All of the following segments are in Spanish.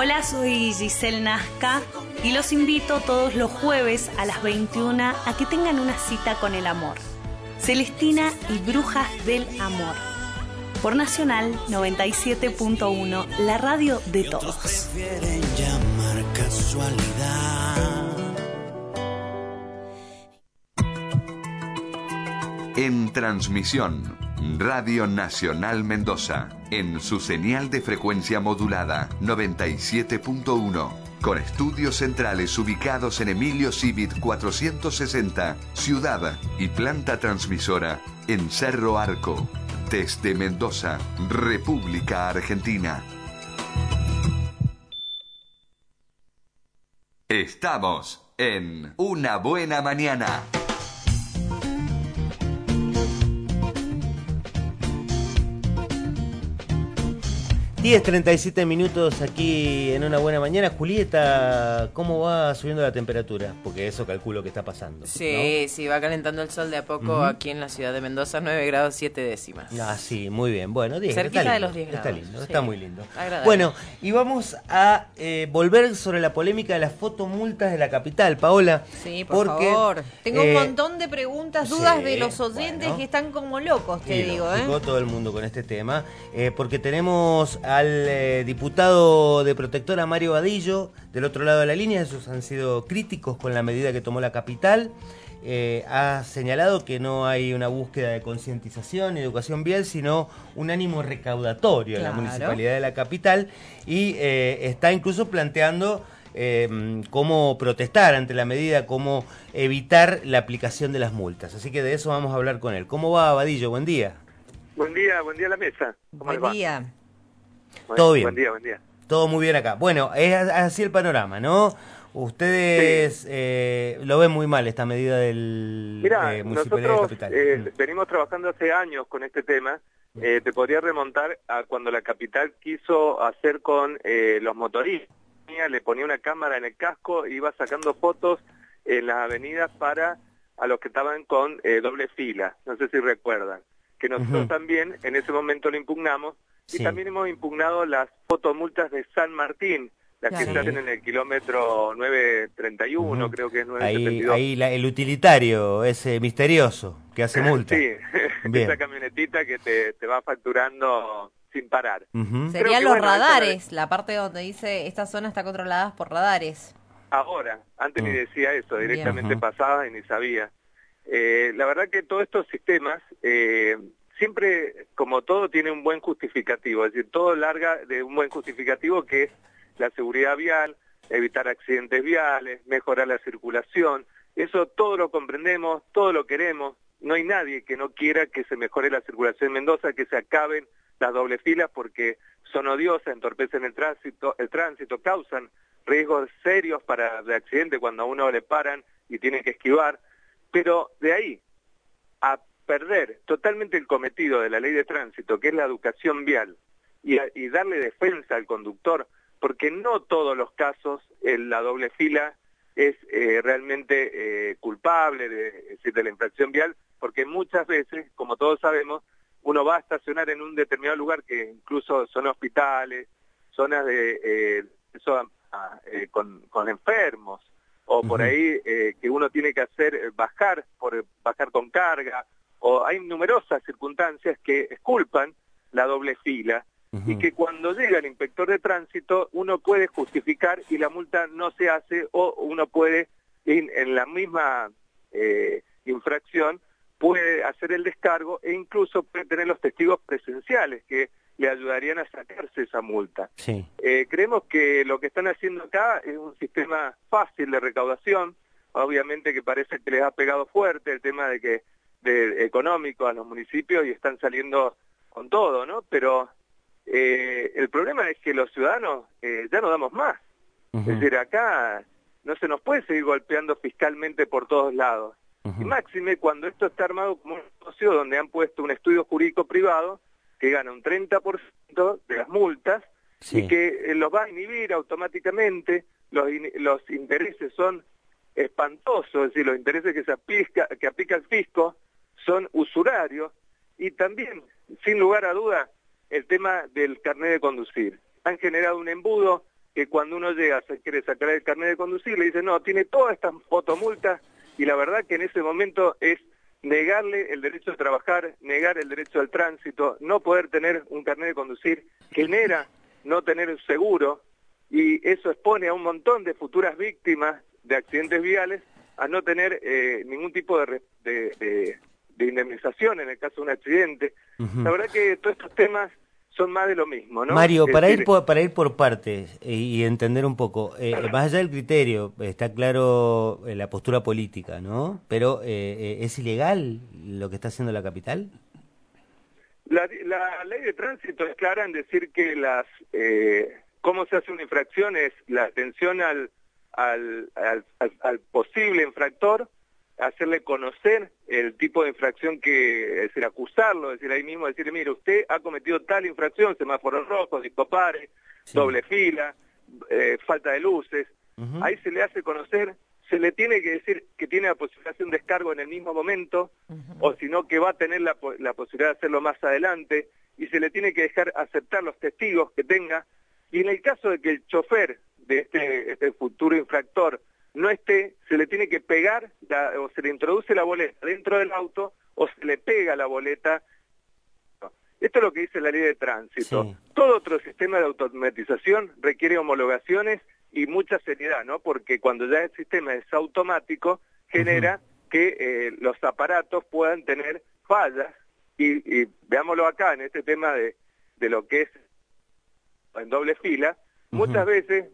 Hola, soy Giselle Nazca y los invito todos los jueves a las 21 a que tengan una cita con el amor. Celestina y Brujas del Amor. Por Nacional 97.1, la radio de todos. Prefieren llamar casualidad. En transmisión, Radio Nacional Mendoza, en su señal de frecuencia modulada 97.1, con estudios centrales ubicados en Emilio Civit 460, ciudad y planta transmisora en Cerro Arco, desde Mendoza, República Argentina. Estamos en Una Buena Mañana. 10:37 minutos aquí en Una Buena Mañana. Julieta, ¿cómo va subiendo la temperatura? Porque eso calculo que está pasando. Sí, ¿no? sí, va calentando el sol de a poco aquí en la ciudad de Mendoza, 9 grados 7 décimas. Ah, sí, muy bien. Bueno, 10, cerquita de los 10 grados. Está lindo, sí. Está muy lindo. Agradable. Bueno, y vamos a volver sobre la polémica de las fotomultas de la capital, Paola. Sí, por favor. Tengo un montón de preguntas, dudas de los oyentes que están como locos, te digo. Todo el mundo con este tema, porque tenemos al diputado de Protectora Mario Vadillo del otro lado de la línea. Esos han sido críticos con la medida que tomó la capital. Ha señalado que no hay una búsqueda de concientización y educación vial, sino un ánimo recaudatorio en la municipalidad de la capital, y está incluso planteando cómo protestar ante la medida, cómo evitar la aplicación de las multas. Así que de eso vamos a hablar con él. ¿Cómo va, Vadillo? Buen día. Buen día a la mesa. ¿Cómo les va? Buen día. Todo bien. Buen día. Todo muy bien acá. Bueno, es así el panorama, ¿no? Ustedes lo ven muy mal esta medida del Municipalidad de Capital. Venimos trabajando hace años con este tema. Te podría remontar a cuando la capital quiso hacer con los motoristas. Le ponía una cámara en el casco e iba sacando fotos en las avenidas para a los que estaban con doble fila. No sé si recuerdan. Que nosotros también en ese momento lo impugnamos. Y también hemos impugnado las fotomultas de San Martín, las que están en el kilómetro 931, creo que es 972. Ahí el utilitario, ese misterioso, que hace multa. Sí, esa camionetita que te va facturando sin parar. Serían los radares, la parte donde dice esta zona está controlada por radares. Ahora, antes ni decía eso, directamente pasaba y ni sabía. La verdad que todos estos sistemas... siempre, como todo, tiene un buen justificativo, es decir, todo larga de un buen justificativo que es la seguridad vial, evitar accidentes viales, mejorar la circulación. Eso todo lo comprendemos, todo lo queremos. No hay nadie que no quiera que se mejore la circulación en Mendoza, que se acaben las doble filas porque son odiosas, entorpecen el tránsito, causan riesgos serios de accidente cuando a uno le paran y tiene que esquivar. Pero de ahí a perder totalmente el cometido de la ley de tránsito, que es la educación vial, y darle defensa al conductor, porque no todos los casos la doble fila es realmente culpable de la infracción vial, porque muchas veces, como todos sabemos, uno va a estacionar en un determinado lugar que incluso son hospitales, zonas con enfermos, o por ahí que uno tiene que hacer bajar con carga, o hay numerosas circunstancias que exculpan la doble fila y que cuando llega el inspector de tránsito uno puede justificar y la multa no se hace, o uno puede, en la misma infracción, puede hacer el descargo e incluso puede tener los testigos presenciales que le ayudarían a sacarse esa multa. Sí. Creemos que lo que están haciendo acá es un sistema fácil de recaudación, obviamente que parece que les ha pegado fuerte el tema de económico a los municipios y están saliendo con todo, ¿no? Pero el problema es que los ciudadanos ya no damos más. Es decir, acá no se nos puede seguir golpeando fiscalmente por todos lados. Y máxime cuando esto está armado como un negocio donde han puesto un estudio jurídico privado que gana un 30% de las multas y que los va a inhibir automáticamente. Los intereses son espantosos, es decir, los intereses que aplica el fisco son usurarios, y también, sin lugar a duda, el tema del carnet de conducir. Han generado un embudo que cuando uno llega, se quiere sacar el carnet de conducir, le dicen, no, tiene todas estas fotomultas, y la verdad que en ese momento es negarle el derecho a trabajar, negar el derecho al tránsito, no poder tener un carnet de conducir, genera no tener un seguro, y eso expone a un montón de futuras víctimas de accidentes viales a no tener ningún tipo de indemnización en el caso de un accidente. La verdad que todos estos temas son más de lo mismo, ¿no? Mario, para ir por partes y entender un poco, más allá del criterio, está claro la postura política, ¿no? Pero ¿es ilegal lo que está haciendo la capital? La ley de tránsito es clara en decir que cómo se hace una infracción es la atención al posible infractor, hacerle conocer el tipo de infracción que, es decir, acusarlo, es decir, ahí mismo decirle, mire, usted ha cometido tal infracción, semáforos rojos, discopares, doble fila, falta de luces, ahí se le hace conocer, se le tiene que decir que tiene la posibilidad de hacer un descargo en el mismo momento, o si no que va a tener la posibilidad de hacerlo más adelante, y se le tiene que dejar aceptar los testigos que tenga, y en el caso de que el chofer de este futuro infractor no esté, se le tiene que pegar o se le introduce la boleta dentro del auto o se le pega la boleta. Esto es lo que dice la ley de tránsito. Sí. Todo otro sistema de automatización requiere homologaciones y mucha seriedad, ¿no? Porque cuando ya el sistema es automático, genera que los aparatos puedan tener fallas y veámoslo acá en este tema de lo que es en doble fila, muchas veces,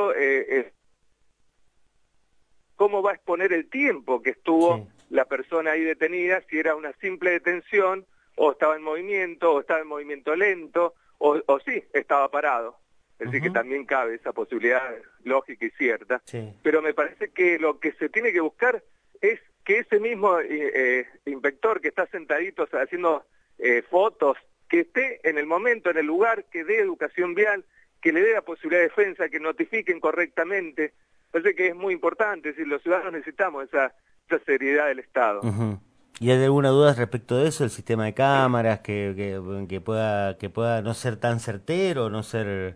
¿cómo va a exponer el tiempo que estuvo la persona ahí detenida, si era una simple detención, o estaba en movimiento lento, o sí, estaba parado? Es decir, que también cabe esa posibilidad lógica y cierta. Sí. Pero me parece que lo que se tiene que buscar es que ese mismo inspector que está sentadito haciendo fotos, que esté en el momento, en el lugar, que dé educación vial, que le dé la posibilidad de defensa, que notifiquen correctamente. Parece que es muy importante, es decir, los ciudadanos necesitamos esa seriedad del Estado. ¿Y hay alguna duda respecto de eso, el sistema de cámaras, que pueda no ser tan certero, no ser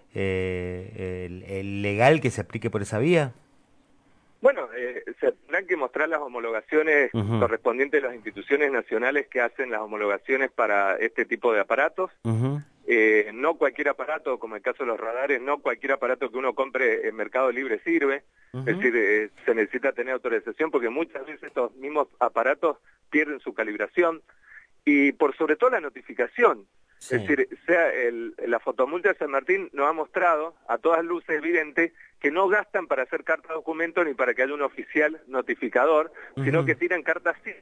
el legal que se aplique por esa vía? Bueno, se tendrán que mostrar las homologaciones correspondientes a las instituciones nacionales que hacen las homologaciones para este tipo de aparatos. No cualquier aparato, como el caso de los radares, no cualquier aparato que uno compre en Mercado Libre sirve. Es decir, se necesita tener autorización porque muchas veces estos mismos aparatos pierden su calibración. Y por sobre todo la notificación. Sí. Es decir, la fotomulta de San Martín nos ha mostrado a todas luces evidente que no gastan para hacer carta de documento ni para que haya un oficial notificador, sino que tiran cartas así.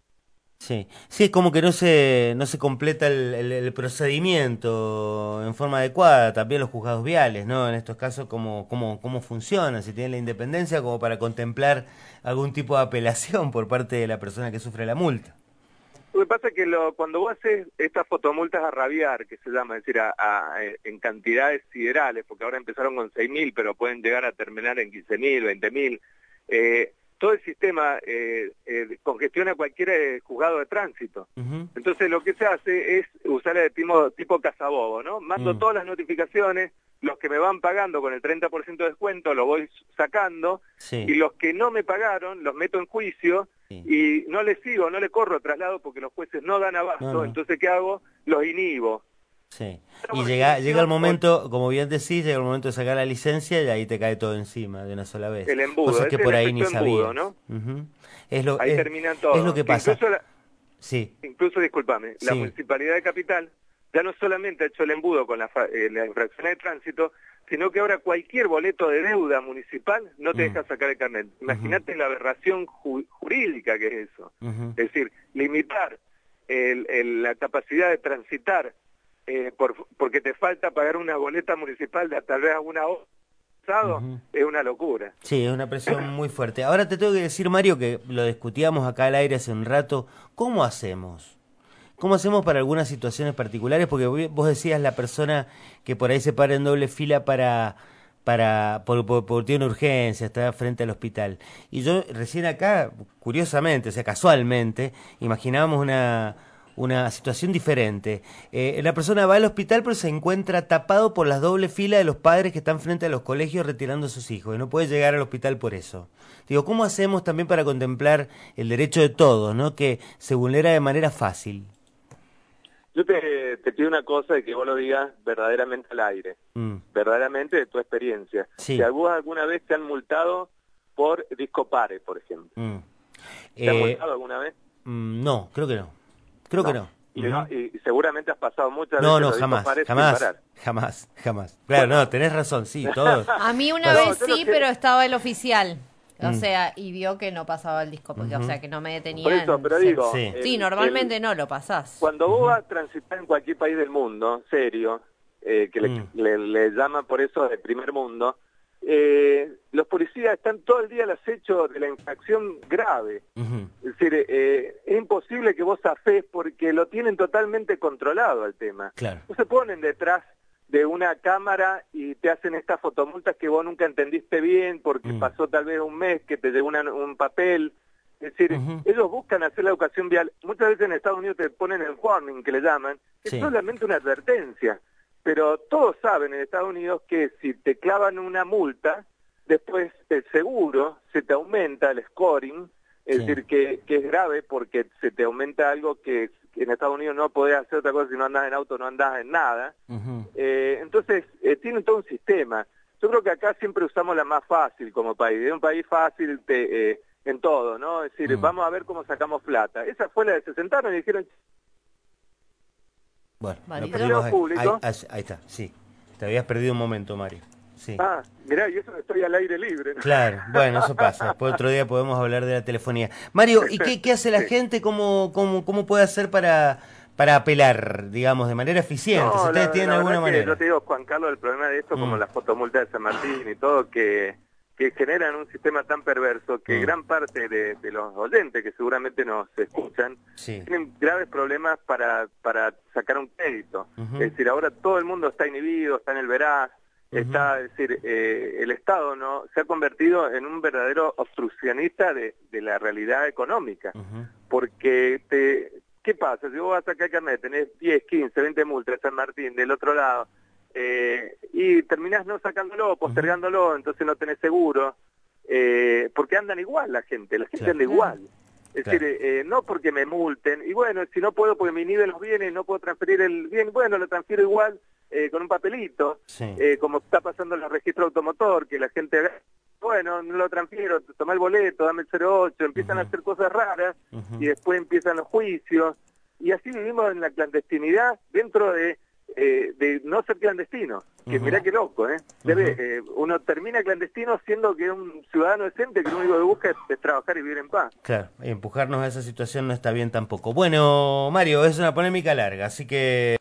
Sí, es como que no se completa el procedimiento en forma adecuada, también los juzgados viales, ¿no? En estos casos, ¿cómo funciona? Si tienen la independencia como para contemplar algún tipo de apelación por parte de la persona que sufre la multa. Lo que pasa es que cuando vos haces estas fotomultas a rabiar, que se llama, es decir, en cantidades siderales, porque ahora empezaron con 6.000, pero pueden llegar a terminar en 15.000, 20.000, todo el sistema congestiona cualquier juzgado de tránsito. Entonces lo que se hace es usar el tipo cazabobo, ¿no? Mando todas las notificaciones, los que me van pagando con el 30% de descuento los voy sacando, y los que no me pagaron los meto en juicio, y no les corro traslado porque los jueces no dan abasto, entonces ¿qué hago? Los inhibo. Sí, y llega el momento, como bien decís, llega el momento de sacar la licencia y ahí te cae todo encima de una sola vez. El embudo, cosas que por ahí ni sabías, ¿no? Ahí terminan todo. Es lo que pasa. Incluso, discúlpame, la Municipalidad de Capital ya no solamente ha hecho el embudo con la infracción de tránsito, sino que ahora cualquier boleto de deuda municipal no te deja sacar el carnet. Imagínate la aberración jurídica que es eso. Es decir, limitar la capacidad de transitar porque te falta pagar una boleta municipal de tal vez alguna hora es una locura. Sí, es una presión muy fuerte. Ahora te tengo que decir, Mario, que lo discutíamos acá al aire hace un rato, ¿cómo hacemos? ¿Cómo hacemos para algunas situaciones particulares? Porque vos decías la persona que por ahí se para en doble fila por tiene una urgencia, está frente al hospital. Y yo recién acá, curiosamente, o sea, casualmente, imaginábamos una situación diferente. La persona va al hospital pero se encuentra tapado por las dobles filas de los padres que están frente a los colegios retirando a sus hijos y no puede llegar al hospital por eso. Digo, ¿cómo hacemos también para contemplar el derecho de todos, ¿no? Que se vulnera de manera fácil? Yo te pido una cosa y que vos lo digas verdaderamente al aire, verdaderamente de tu experiencia. Sí. Si alguna vez te han multado por discopare, por ejemplo. ¿Te han multado alguna vez? No, creo que no. Creo que no. Y seguramente has pasado muchas veces No, los jamás, discopares jamás, sin parar. jamás. Claro, bueno. No, tenés razón, sí, todos. A mí una vez sí, pero estaba el oficial. O sea, y vio que no pasaba el disco, porque, o sea, que no me detenían. Por eso, pero digo... Sí, normalmente no lo pasás. Cuando vos vas a transitar en cualquier país del mundo, serio, que le llaman por eso de primer mundo, los policías están todo el día al acecho de la infracción grave. Es decir, es imposible que vos zafés porque lo tienen totalmente controlado el tema. Claro. No se ponen detrás de una cámara y te hacen estas fotomultas que vos nunca entendiste bien porque pasó tal vez un mes que te llegó un papel. Es decir, ellos buscan hacer la educación vial. Muchas veces en Estados Unidos te ponen el warning, que le llaman, que es solamente una advertencia. Pero todos saben en Estados Unidos que si te clavan una multa, después el seguro se te aumenta el scoring, es decir, que es grave porque se te aumenta algo que en Estados Unidos no podés hacer otra cosa, si no andás en auto no andás en nada. Entonces, tienen todo un sistema. Yo creo que acá siempre usamos la más fácil como país, es un país fácil en todo, ¿no? Es decir, vamos a ver cómo sacamos plata. Esa fue la de se sentaron y dijeron... Bueno, ahí está, sí. Te habías perdido un momento, Mario. Sí. Ah, mirá, y eso estoy al aire libre, ¿no? Claro, bueno, eso pasa. Después otro día podemos hablar de la telefonía. Mario, ¿y qué hace la gente? ¿Cómo puede hacer para apelar, digamos, de manera eficiente? No, si ustedes tienen alguna manera. Yo te digo, Juan Carlos, el problema de esto, como la fotomulta de San Martín y todo, que generan un sistema tan perverso que gran parte de los oyentes que seguramente nos escuchan tienen graves problemas para sacar un crédito. Es decir, ahora todo el mundo está inhibido, está en el veraz, es decir, el Estado no se ha convertido en un verdadero obstruccionista de la realidad económica. Porque ¿qué pasa? Si vos vas a sacar carnet, tenés 10, 15, 20 multas de San Martín del otro lado, y terminás no sacándolo, postergándolo, entonces no tenés seguro, porque andan igual la gente anda igual. Es decir, no porque me multen, y bueno, si no puedo porque me inhiben los bienes, no puedo transferir el bien, bueno, lo transfiero igual con un papelito, como está pasando en los registros automotor, que la gente, bueno, no lo transfiero, toma el boleto, dame el 08, empiezan a hacer cosas raras, y después empiezan los juicios, y así vivimos en la clandestinidad dentro de no ser clandestino, que mirá qué loco, uno termina clandestino siendo que es un ciudadano decente que lo único que busca es trabajar y vivir en paz. Claro, y empujarnos a esa situación no está bien tampoco. Bueno, Mario, es una polémica larga, así que...